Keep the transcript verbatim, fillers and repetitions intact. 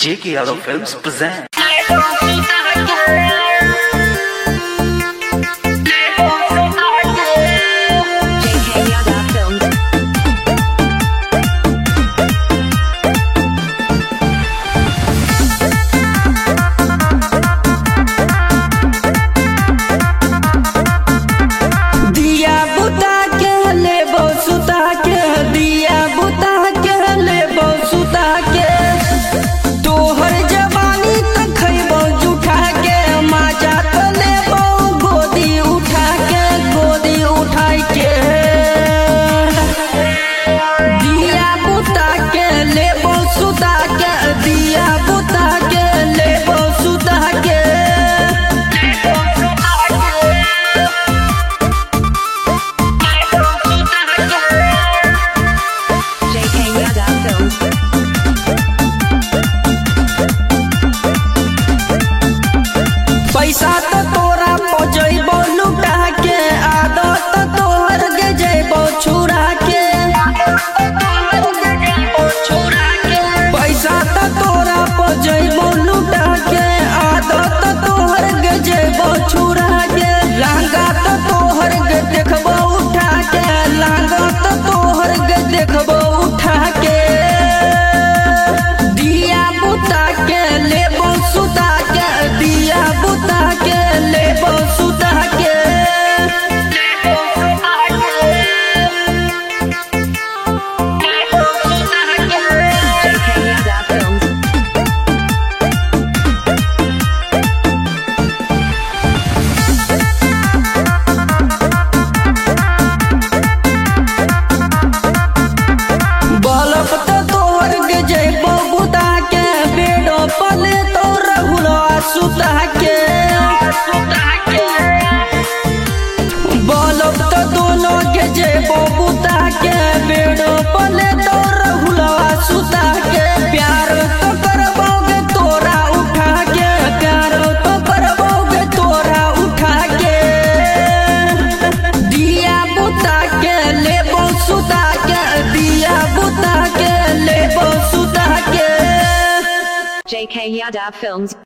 J K Yadav Films present. पैसा तो तोरा पजैबो लुटा के, आदत तोहर के जैबो छुरा के। पैसा तो तोरा पजैबो लुटा के, आदत तोहर के जैबो छुरा के। लांगा तो तोहर के देखबो उठा के, लांगा तो तोहर के देखबो उठा के। दिया बुता के लेबो सुता के, दिया बुता के लेबो सुता के। बलब तो तोहर के जैबो बुता के, बेडो पले तो रहुलो सुता के। बलब तो दोनों के जैबो बुता के, बेडो पले तो रहुलो सुता के। प्यार तो करबोगे तोरा उठा के, प्यार तो करबोगे तोरा उठा के। दिया बुता के लेबो सुता के, दिया बुता के लेबो सुता के। J K Yadav Films.